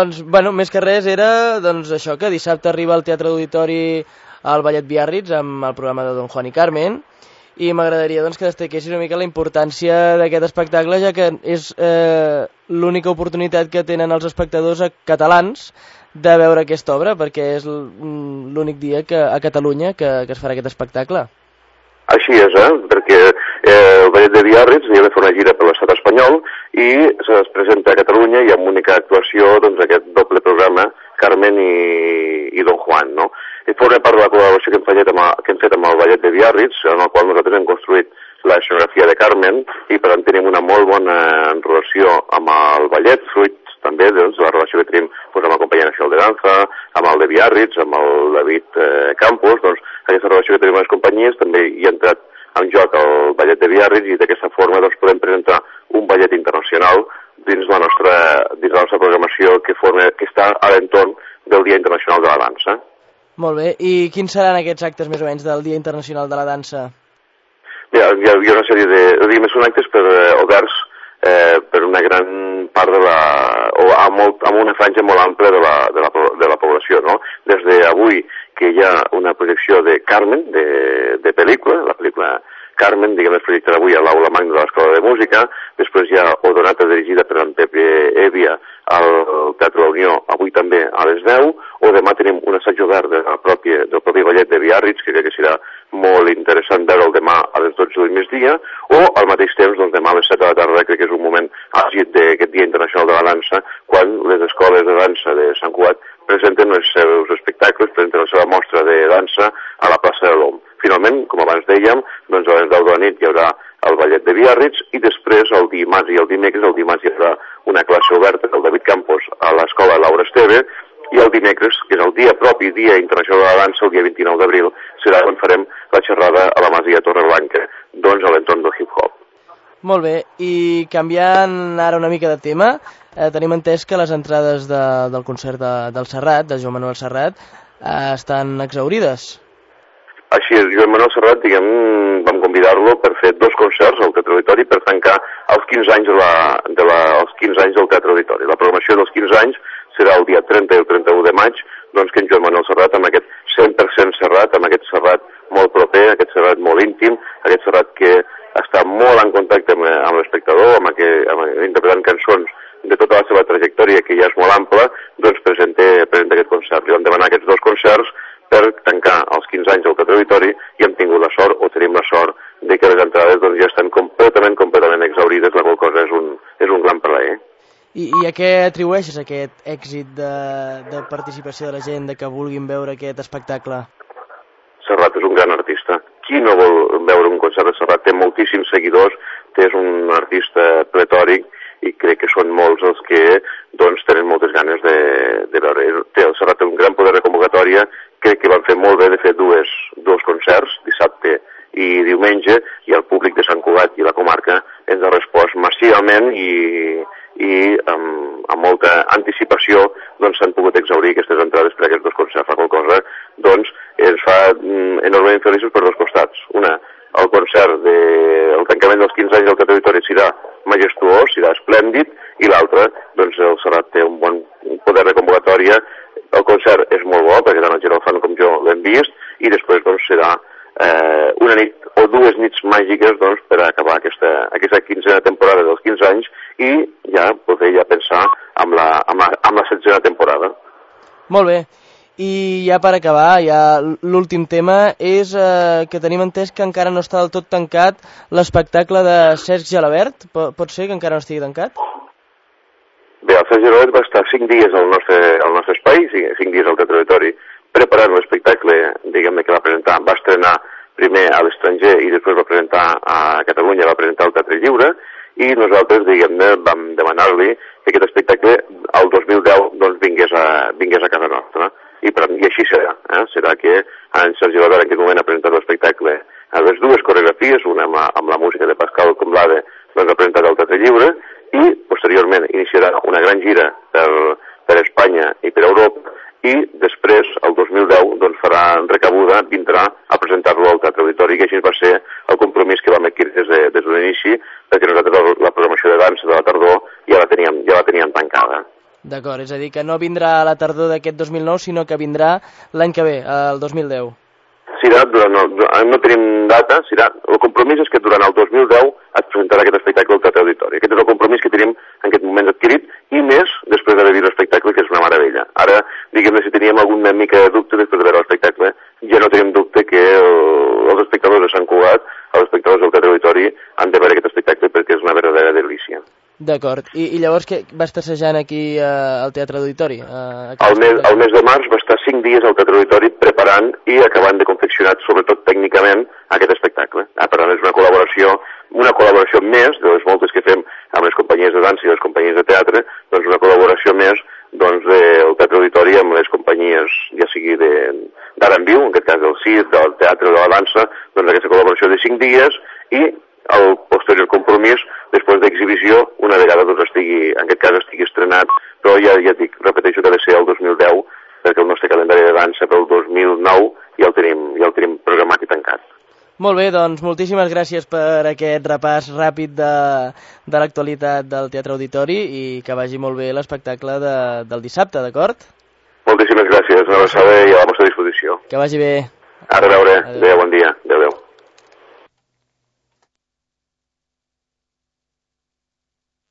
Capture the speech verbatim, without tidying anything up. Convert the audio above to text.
Doncs, bueno, més que res era doncs, això, que dissabte arriba al Teatre Auditori al Ballet Biarritz amb el programa de Don Juan i Carmen, i m'agradaria doncs, que destaquessis una mica la importància d'aquest espectacle, ja que és eh, l'única oportunitat que tenen els espectadors catalans de veure aquesta obra, perquè és l'únic dia que a Catalunya que, que es farà aquest espectacle. Així és, eh? perquè eh, el Ballet de Biarritz havia de fer una gira per l'estat espanyol i es presenta a Catalunya i amb única actuació doncs, aquest doble programa, Carmen i, i Don Juan, no? I forma part de la col·laboració que hem fet amb, que hem fet amb el Ballet de Biarritz, en el qual nosaltres hem construït la escenografia de Carmen i per tant tenim una molt bona relació amb el ballet, fruit també doncs, la relació que tenim doncs, amb el company Nacional de Danza, amb el de Biarritz, amb el David eh, Campos, doncs aquesta relació que tenim amb les companyies també hi ha entrat en joc el ballet de Biarritz i d'aquesta forma doncs, podem presentar un ballet internacional dins la nostra, dins la nostra programació que, forma, que està a l'entorn del Dia Internacional de la Dansa. Molt bé, i quins seran aquests actes més o menys del Dia Internacional de la Dansa? Hi ha, hi ha, hi ha una sèrie de... Diguem, són actes per, eh, oberts eh, per una gran part de la... o amb, molt, amb una franja molt àmplia de la, de la, de la població, no? Des d'avui que hi ha una projecció de Carmen, de, de pel·lícula, la pel·lícula Carmen, diguem, es projectarà avui a l'Aula Magna de l'Escola de Música, després hi ha Odonata dirigida per en Pepe Evia al Teatre La Unió, avui també a les deu, o demà tenim un assaig obert del propi, del propi ballet de Biarritz, que crec que serà molt interessant veure'l demà a les dotze del migdia, o al mateix temps, doncs demà a les set de la tarda, crec que és un moment àgid d'aquest Dia Internacional de la Dansa, quan les escoles de dansa de Sant Cugat presenten els seus espectacles, presenten la seva mostra de dansa a la plaça de l'Om. Finalment, com abans dèiem, doncs a les deu de la nit hi haurà el ballet de Biarritz i després el dimarts i el dimecres, el dimarts hi haurà una classe oberta del David Campos a l'escola Laura Esteve i el dimecres, que és el dia propi, Dia Internacional de la Dansa, el dia vint-i-nou d'abril, serà quan farem la xerrada a la Masia Torreblanca, doncs a l'entorn del hip-hop. Molt bé, i canviant ara una mica de tema, eh, tenim entès que les entrades de, del concert de, del Serrat, de Joan Manuel Serrat, eh, estan exhaurides. Així és, Joan Manuel Serrat, diguem, vam convidar-lo per fer dos concerts al Teatre Auditori per tancar els quinze anys, de la, de la, els quinze anys del Teatre Auditori. La programació dels quinze anys serà el dia trenta i el trenta-u de maig, doncs que en Joan Manuel Serrat, amb aquest cent per cent Serrat, amb aquest Serrat molt proper, aquest Serrat molt íntim, aquest Serrat que està molt en contacte amb, amb l'espectador, amb, aquest, amb interpretant cançons de tota la seva trajectòria, que ja és molt ampla, doncs presenta, presenta aquest concert. I vam demanar aquests dos concerts per tancar els quinze anys del Teatre Auditori i hem tingut la sort, o tenim la sort, de que les entrades doncs, ja estan completament, completament exhaurides, la qual cosa és un, és un gran plaer. I, I a què atribueixes aquest èxit de, de participació de la gent, de que vulguin veure aquest espectacle? Serrat és un gran artista. Qui no vol veure un concert de Serrat? Té moltíssims seguidors, és un artista pletòric i crec que són molts els que doncs, tenen moltes ganes de, de veure. Té, el Serrat té un gran poder de convocatòria, crec que van fer molt bé de fer dues, dos concerts, dissabte i diumenge, i el públic de Sant Cugat i la comarca ens ha respost massivament i, i amb, amb molta anticipació doncs s'han pogut exhaurir aquestes entrades per a aquests dos concerts. La qual cosa doncs, ens fa mm, enormement feliços per dos costats. Una, el concert de, el tancament dels quinze anys del Teatre Auditori serà majestuós, serà esplèndid, i l'altre, doncs el Serrat té un bon poder de convocatòria. El concert és molt bo, perquè tant el Gerald Fan com jo l'hem vist, i després doncs, serà eh, una nit o dues nits màgiques doncs, per acabar aquesta, aquesta quinzena temporada dels quinze anys i ja poder ja pensar amb la, amb la, amb la setzena temporada. Molt bé. I ja per acabar, ja l'últim tema és eh, que tenim entès que encara no està del tot tancat l'espectacle de Cesc Gelabert. Pot ser que encara no estigui tancat? Bé, el Cesc Gelabert va estar cinc dies al nostre, al nostre espai, cinc dies al Teatre Auditori, preparant l'espectacle, diguem-ne, que va presentar. Va estrenar primer a l'estranger i després va presentar a Catalunya, va presentar al Teatre Lliure, i nosaltres, diguem-ne, vam demanar-li que aquest espectacle al dos mil deu doncs, vingués, a, vingués a casa nostra. I, per, i així serà. Eh? Serà que en Sergi Gelabert en aquest moment ha presentat l'espectacle a les dues coreografies, una amb la, amb la música de Pascal Comblade, doncs ha presentat al Teatre Lliure, i posteriorment iniciarà una gran gira per, per Espanya i per Europa, i després, el dos mil deu, doncs farà recabuda, vindrà a presentar-lo al Teatre Auditori, que així va ser el compromís que vam adquirir des de, des de l'inici, perquè nosaltres la programació de dansa de la tardor ja la teníem, ja la teníem tancada. D'acord. D'acord, és a dir, que no vindrà a la tardor d'aquest dos mil nou, sinó que vindrà l'any que ve, el dos mil deu. Serà, durant el, no tenim data, serà, el compromís és que durant el dos mil deu es presentarà aquest espectacle al Teatre Auditori. Aquest és el compromís que tenim en aquest moment adquirit, i més després d'haver vist l'espectacle, que és una meravella. Ara, diguem-ne, si teníem alguna mica de dubte després de veure l'espectacle, ja no tenim dubte que el, els espectadors de Sant Cugat, els espectadors del Teatre Auditori, han de veure aquest espectacle perquè és una verdadera delícia. D'acord. I, I llavors què va estar assajant aquí eh, al Teatre Auditori? Eh, el, mes, el mes de març va estar cinc dies al Teatre Auditori preparant i acabant de confeccionar, sobretot tècnicament, aquest espectacle. Ah, per tant, és una col·laboració, una col·laboració més de les moltes que fem amb les companyies de dansa i les companyies de teatre, doncs una col·laboració més doncs, del Teatre Auditori amb les companyies, ja sigui d'ara en viu, en aquest cas del circ, del teatre, de la dansa, doncs aquesta col·laboració de cinc dies i el posterior compromís després d'exhibició, una vegada doncs estigui, en aquest cas estigui estrenat, però ja, ja dic, repeteixo que ha de ser el dos mil deu, perquè el nostre calendari de dansa pel dos mil nou ja el tenim, ja el tenim programat i tancat. Molt bé, doncs moltíssimes gràcies per aquest repàs ràpid de, de l'actualitat del Teatre Auditori i que vagi molt bé l'espectacle de, del dissabte, d'acord? Moltíssimes gràcies, una abraçada i a la vostra disposició. Que vagi bé. A reveure, adéu, bon dia, adéu, adéu.